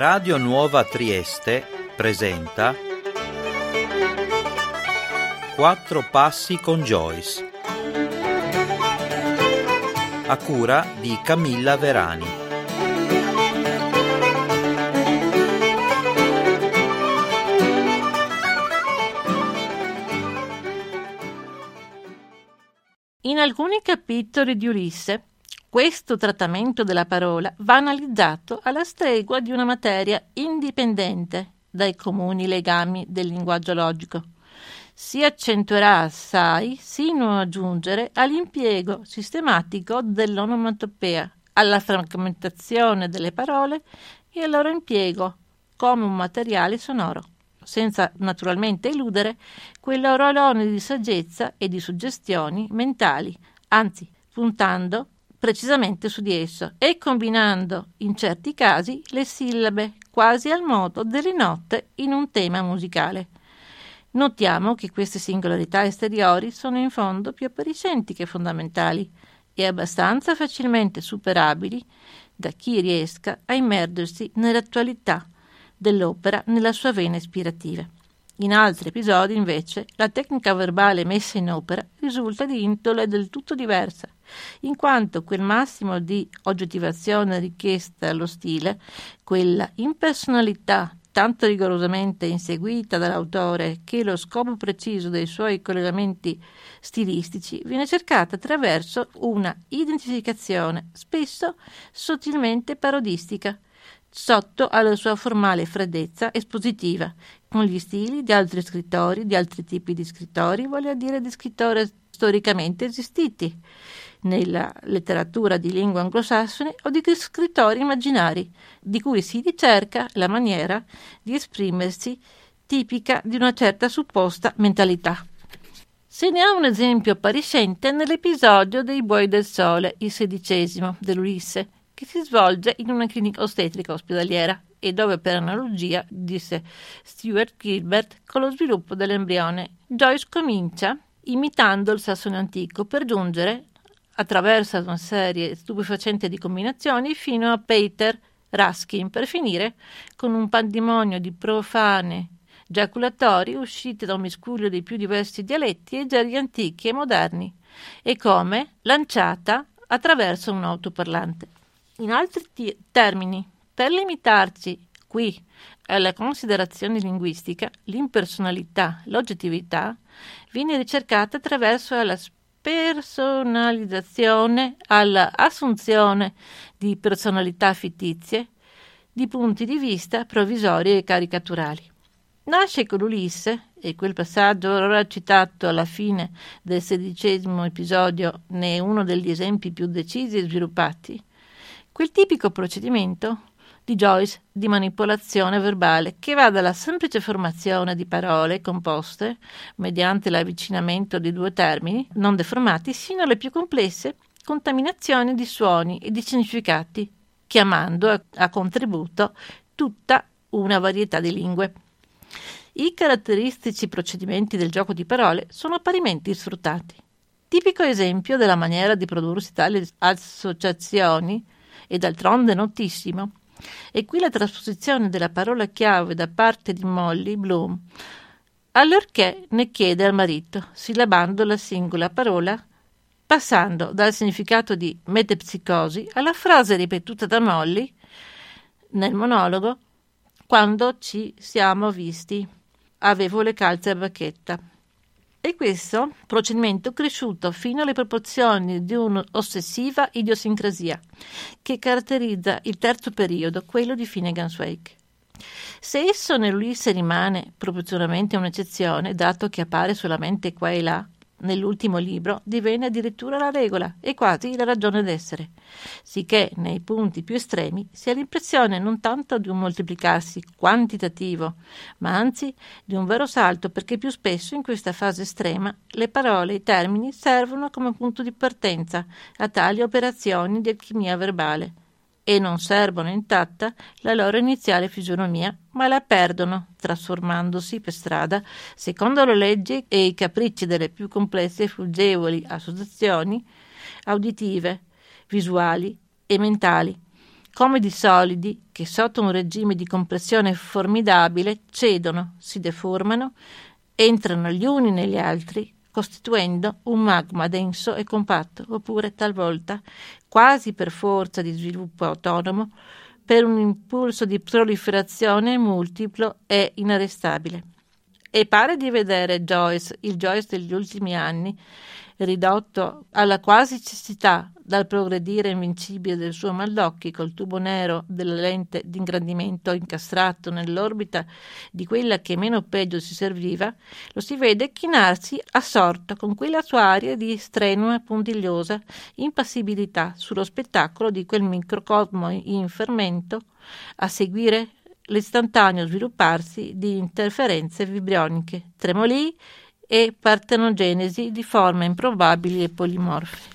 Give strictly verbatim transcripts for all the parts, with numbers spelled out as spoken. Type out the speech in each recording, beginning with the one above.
Radio Nuova Trieste presenta Quattro passi con Joyce, a cura di Camilla Verani. In alcuni capitoli di Ulisse, questo trattamento della parola va analizzato alla stregua di una materia indipendente dai comuni legami del linguaggio logico. Si accentuerà assai sino a giungere all'impiego sistematico dell'onomatopea, alla frammentazione delle parole e al loro impiego come un materiale sonoro, senza naturalmente eludere quell'orolone di saggezza e di suggestioni mentali, anzi puntando precisamente su di esso e combinando in certi casi le sillabe quasi al modo delle note in un tema musicale. Notiamo che queste singolarità esteriori sono in fondo più appariscenti che fondamentali e abbastanza facilmente superabili da chi riesca a immergersi nell'attualità dell'opera nella sua vena ispirativa. In altri episodi, invece, la tecnica verbale messa in opera risulta di indole del tutto diversa, in quanto quel massimo di oggettivazione richiesta allo stile, quella impersonalità tanto rigorosamente inseguita dall'autore che lo scopo preciso dei suoi collegamenti stilistici viene cercata attraverso una identificazione spesso sottilmente parodistica, sotto alla sua formale freddezza espositiva, con gli stili di altri scrittori, di altri tipi di scrittori, vale a dire di scrittori storicamente esistiti nella letteratura di lingua anglosassone o di scrittori immaginari, di cui si ricerca la maniera di esprimersi tipica di una certa supposta mentalità. Se ne ha un esempio appariscente nell'episodio dei Buoi del Sole, il sedicesimo dell'Ulisse, che si svolge in una clinica ostetrica ospedaliera e dove per analogia, disse Stuart Gilbert, con lo sviluppo dell'embrione, Joyce comincia imitando il sassone antico per giungere, attraverso una serie stupefacente di combinazioni, fino a Peter Ruskin, per finire con un pandemonio di profane giaculatori usciti da un miscuglio dei più diversi dialetti e gerghi antichi e moderni, e come lanciata attraverso un autoparlante. In altri t- termini, per limitarci qui alla considerazione linguistica, l'impersonalità, l'oggettività, viene ricercata attraverso la spersonalizzazione, all'assunzione di personalità fittizie, di punti di vista provvisori e caricaturali. Nasce con Ulisse, e quel passaggio ora citato alla fine del sedicesimo episodio ne è uno degli esempi più decisi e sviluppati, quel tipico procedimento di Joyce di manipolazione verbale che va dalla semplice formazione di parole composte mediante l'avvicinamento di due termini non deformati sino alle più complesse contaminazioni di suoni e di significati, chiamando a, a contributo tutta una varietà di lingue. I caratteristici procedimenti del gioco di parole sono parimenti sfruttati. Tipico esempio della maniera di prodursi tali associazioni, e d'altronde notissimo, e qui la trasposizione della parola chiave da parte di Molly Bloom, allorché ne chiede al marito, sillabando la singola parola, passando dal significato di metempsicosi alla frase ripetuta da Molly nel monologo «Quando ci siamo visti, avevo le calze a bacchetta». E questo procedimento cresciuto fino alle proporzioni di un'ossessiva idiosincrasia che caratterizza il terzo periodo, quello di Finnegan's Wake. Se esso nell'Ulisse rimane proporzionalmente un'eccezione, dato che appare solamente qua e là, nell'ultimo libro diviene addirittura la regola e quasi la ragione d'essere, sicché nei punti più estremi si ha l'impressione non tanto di un moltiplicarsi quantitativo, ma anzi di un vero salto, perché più spesso in questa fase estrema le parole e i termini servono come punto di partenza a tali operazioni di alchimia verbale e non servono intatta la loro iniziale fisionomia, ma la perdono, trasformandosi per strada, secondo le leggi e i capricci delle più complesse e fuggevoli associazioni auditive, visuali e mentali, comedi solidi che sotto un regime di compressione formidabile cedono, si deformano, entrano gli uni negli altri, costituendo un magma denso e compatto, oppure talvolta, quasi per forza di sviluppo autonomo, per un impulso di proliferazione multiplo e inarrestabile. E pare di vedere Joyce, il Joyce degli ultimi anni, ridotto alla quasi cecità dal progredire invincibile del suo maldocchi col tubo nero della lente d'ingrandimento incastrato nell'orbita di quella che meno peggio si serviva, lo si vede chinarsi assorto con quella sua aria di strenua puntigliosa impassibilità sullo spettacolo di quel microcosmo in fermento, a seguire l'istantaneo svilupparsi di interferenze vibrioniche, tremolii e partenogenesi di forme improbabili e polimorfe.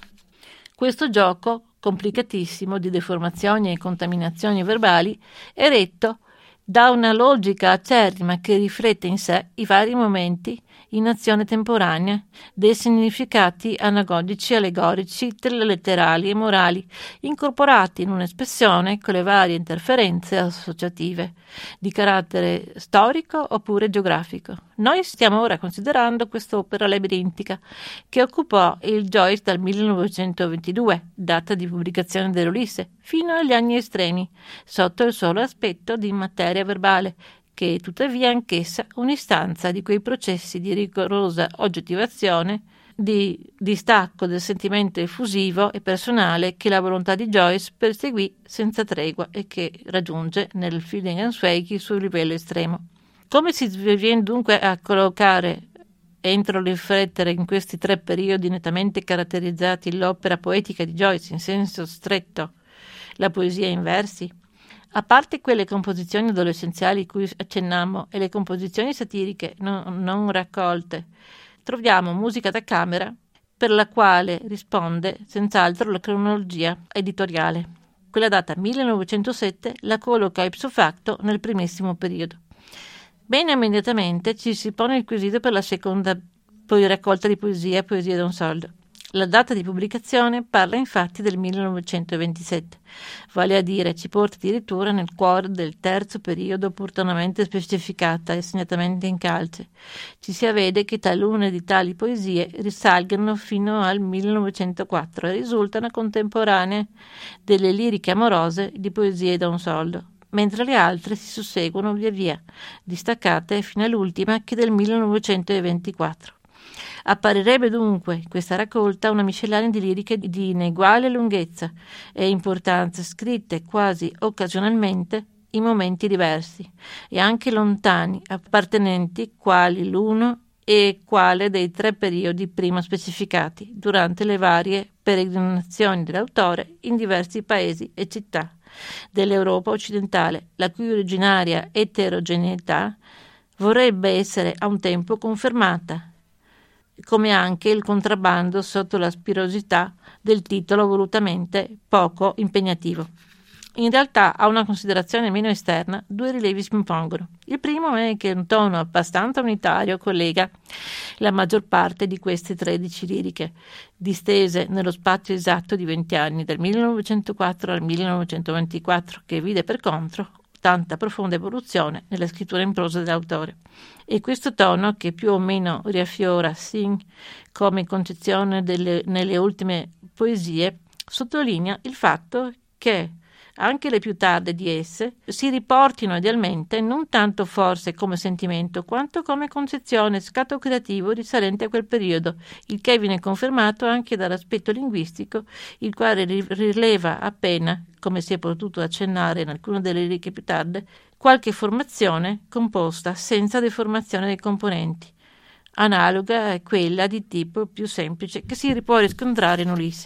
Questo gioco, complicatissimo di deformazioni e contaminazioni verbali, è retto da una logica acerrima che riflette in sé i vari momenti in azione temporanea dei significati anagogici, allegorici, letterali e morali, incorporati in un'espressione con le varie interferenze associative di carattere storico oppure geografico. Noi stiamo ora considerando quest'opera labirintica che occupò il Joyce dal millenovecentoventidue, data di pubblicazione dell'Ulisse, fino agli anni estremi, sotto il solo aspetto di materia verbale, che tuttavia anch'essa un'istanza di quei processi di rigorosa oggettivazione, di distacco del sentimento effusivo e personale che la volontà di Joyce perseguì senza tregua e che raggiunge nel Feeling and Swag il suo livello estremo. Come si viene dunque a collocare entro le riflettere in questi tre periodi nettamente caratterizzati l'opera poetica di Joyce in senso stretto, la poesia in versi? A parte quelle composizioni adolescenziali cui accennammo e le composizioni satiriche non, non raccolte, troviamo musica da camera per la quale risponde senz'altro la cronologia editoriale. Quella data millenovecentosette la colloca ipso facto nel primissimo periodo. Bene immediatamente ci si pone il quesito per la seconda poi raccolta di poesia, Poesia da un soldo. La data di pubblicazione parla infatti del millenovecentoventisette, vale a dire ci porta addirittura nel cuore del terzo periodo opportunamente specificata e segnatamente in calce. Ci si avvede che talune di tali poesie risalgono fino al millenovecentoquattro e risultano contemporanee delle liriche amorose di Poesie da un soldo, mentre le altre si susseguono via via, distaccate fino all'ultima che del millenovecentoventiquattro. Apparirebbe dunque questa raccolta una miscellanea di liriche di ineguale lunghezza e importanza, scritte quasi occasionalmente in momenti diversi e anche lontani, appartenenti quali l'uno e quale dei tre periodi prima specificati, durante le varie peregrinazioni dell'autore in diversi paesi e città dell'Europa occidentale, la cui originaria eterogeneità vorrebbe essere a un tempo confermata, come anche il contrabbando sotto la spirosità del titolo volutamente poco impegnativo. In realtà, a una considerazione meno esterna, due rilievi si impongono. Il primo è che un tono abbastanza unitario collega la maggior parte di queste tredici liriche, distese nello spazio esatto di venti anni, dal millenovecentoquattro al millenovecentoventiquattro, che vide per contro tanta profonda evoluzione nella scrittura in prosa dell'autore. E questo tono, che più o meno riaffiora Synge come concezione delle, nelle ultime poesie, sottolinea il fatto che anche le più tarde di esse si riportino idealmente non tanto forse come sentimento quanto come concezione, scatto creativo risalente a quel periodo, il che viene confermato anche dall'aspetto linguistico, il quale rileva appena, come si è potuto accennare in alcune delle liriche più tarde, qualche formazione composta senza deformazione dei componenti, analoga a quella di tipo più semplice che si può riscontrare in Ulisse.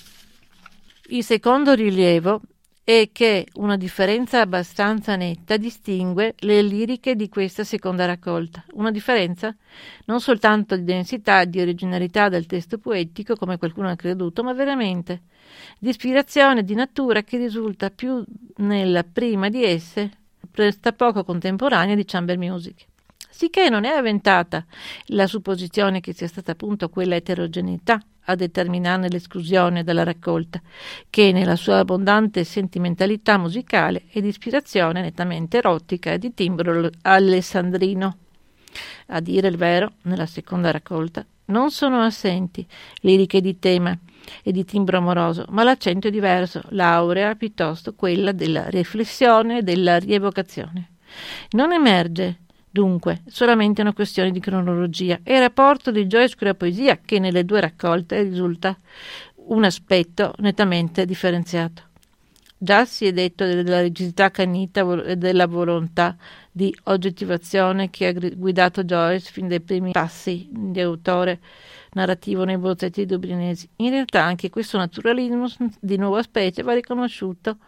Il secondo rilievo è che una differenza abbastanza netta distingue le liriche di questa seconda raccolta, una differenza non soltanto di densità e di originalità del testo poetico, come qualcuno ha creduto, ma veramente di ispirazione di natura che risulta più nella prima di esse, presta poco contemporanea di chamber music. Sicché non è avventata la supposizione che sia stata appunto quella eterogeneità a determinare l'esclusione dalla raccolta, che nella sua abbondante sentimentalità musicale è di ispirazione nettamente erotica e di timbro alessandrino. A dire il vero, nella seconda raccolta non sono assenti liriche di tema e di timbro amoroso, ma l'accento è diverso, l'aurea piuttosto quella della riflessione e della rievocazione. Non emerge dunque solamente una questione di cronologia e il rapporto di Joyce con la poesia, che nelle due raccolte risulta un aspetto nettamente differenziato. Già si è detto della rigidità canita e della volontà di oggettivazione che ha guidato Joyce fin dai primi passi di autore narrativo nei bozzetti dublinesi. In realtà anche questo naturalismo di nuova specie va riconosciuto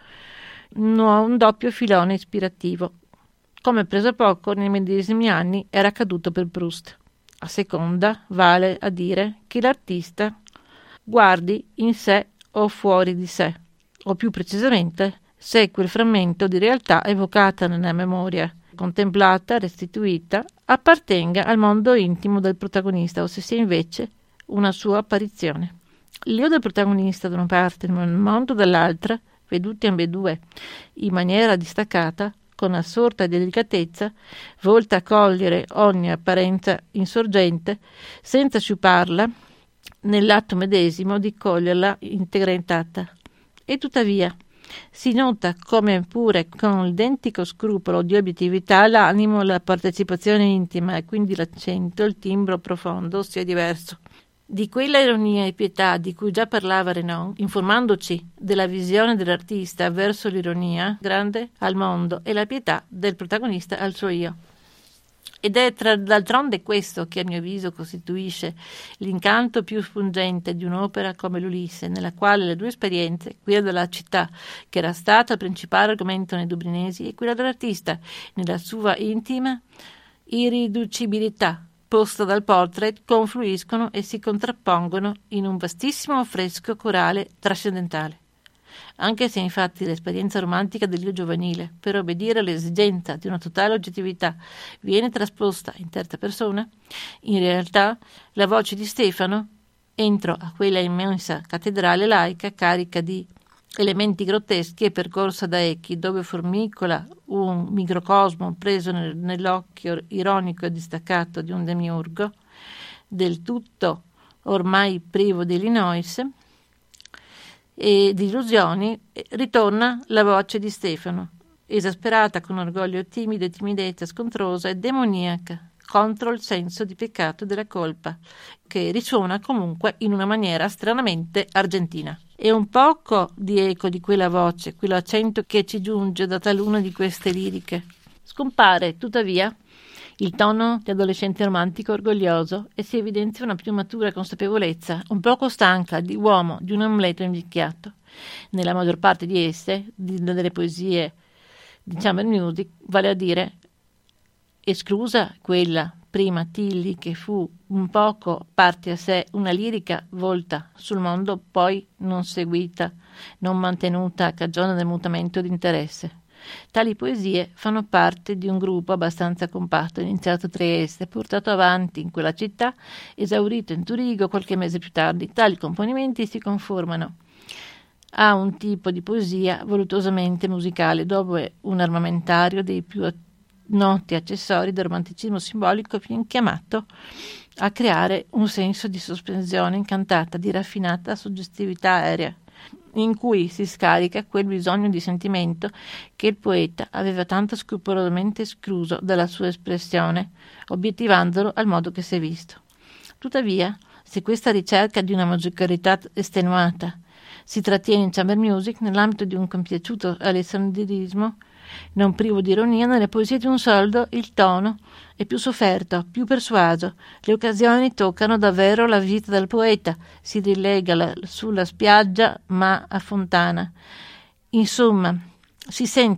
un doppio filone ispirativo, come preso poco nei medesimi anni era accaduto per Proust. A seconda vale a dire che l'artista guardi in sé o fuori di sé, o più precisamente se quel frammento di realtà evocata nella memoria, contemplata, restituita, appartenga al mondo intimo del protagonista o se sia invece una sua apparizione. L'io del protagonista da una parte e il mondo dall'altra, veduti ambedue in maniera distaccata, con assorta delicatezza, volta a cogliere ogni apparenza insorgente, senza sciuparla, nell'atto medesimo di coglierla integrata. E tuttavia si nota come pure con identico scrupolo di obiettività l'animo, la partecipazione intima e quindi l'accento, il timbro profondo sia diverso. Di quella ironia e pietà di cui già parlava Renan, informandoci della visione dell'artista verso l'ironia grande al mondo e la pietà del protagonista al suo io. Ed è tra, d'altronde questo che a mio avviso costituisce l'incanto più spungente di un'opera come l'Ulisse, nella quale le due esperienze, quella della città, che era stata il principale argomento nei dublinesi, e quella dell'artista, nella sua intima irriducibilità, posta dal portrait, confluiscono e si contrappongono in un vastissimo affresco corale trascendentale. Anche se infatti l'esperienza romantica dell'io giovanile, per obbedire all'esigenza di una totale oggettività, viene trasposta in terza persona, in realtà la voce di Stefano, entro a quella immensa cattedrale laica carica di elementi grotteschi e percorsa da echi, dove formicola un microcosmo preso nel, nell'occhio ironico e distaccato di un demiurgo, del tutto ormai privo di Illinois e di illusioni, ritorna la voce di Stefano, esasperata con orgoglio timido e timidezza scontrosa e demoniaca, contro il senso di peccato della colpa, che risuona comunque in una maniera stranamente argentina. E un poco di eco di quella voce, quell'accento che ci giunge da taluna di queste liriche. Scompare, tuttavia, il tono di adolescente romantico orgoglioso e si evidenzia una più matura consapevolezza, un poco stanca, di uomo, di un Amleto invecchiato. Nella maggior parte di esse, di, delle poesie di chamber music, vale a dire, esclusa quella prima Tilly che fu un poco parte a sé, una lirica volta sul mondo, poi non seguita, non mantenuta a cagione del mutamento di interesse. Tali poesie fanno parte di un gruppo abbastanza compatto, iniziato a Trieste, portato avanti in quella città, esaurito in Zurigo qualche mese più tardi. Tali componimenti si conformano a un tipo di poesia volutosamente musicale, dove un armamentario dei più noti accessori del romanticismo simbolico viene chiamato a creare un senso di sospensione incantata, di raffinata suggestività aerea, in cui si scarica quel bisogno di sentimento che il poeta aveva tanto scrupolosamente escluso dalla sua espressione, obiettivandolo al modo che si è visto. Tuttavia, se questa ricerca di una musicalità estenuata si trattiene in chamber music nell'ambito di un compiaciuto alessandrinismo, non privo di ironia, nelle poesie di un soldo il tono è più sofferto, più persuaso, le occasioni toccano davvero la vita del poeta, si rilega la, sulla spiaggia ma a fontana. Insomma, si sente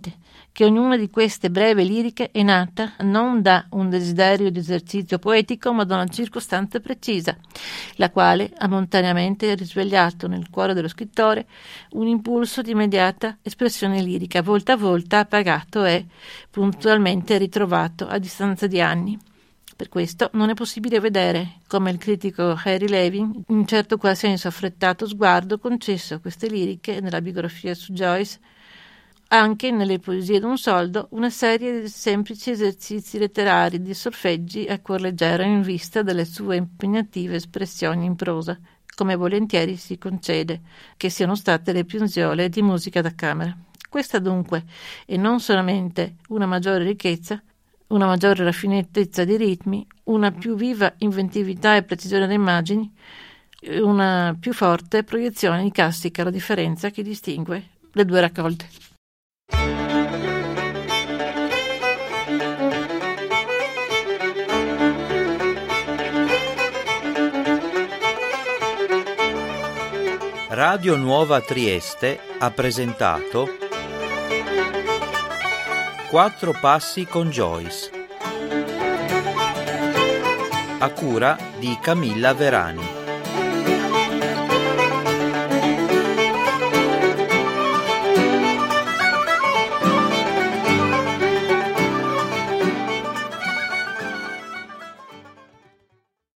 che ognuna di queste breve liriche è nata non da un desiderio di esercizio poetico, ma da una circostanza precisa, la quale ha momentaneamente risvegliato nel cuore dello scrittore un impulso di immediata espressione lirica, volta a volta apagato e puntualmente ritrovato a distanza di anni. Per questo non è possibile vedere come il critico Harry Levin, in un certo qual senso affrettato sguardo concesso a queste liriche nella biografia su Joyce, anche nelle poesie d'un soldo, una serie di semplici esercizi letterari di solfeggi a cuor leggero in vista delle sue impegnative espressioni in prosa, come volentieri si concede che siano state le pienziole di musica da camera. Questa dunque è non solamente una maggiore ricchezza, una maggiore raffinatezza di ritmi, una più viva inventività e precisione delle immagini, una più forte proiezione di classica, la differenza che distingue le due raccolte. Radio Nuova Trieste ha presentato Quattro passi con Joyce, a cura di Camilla Verani.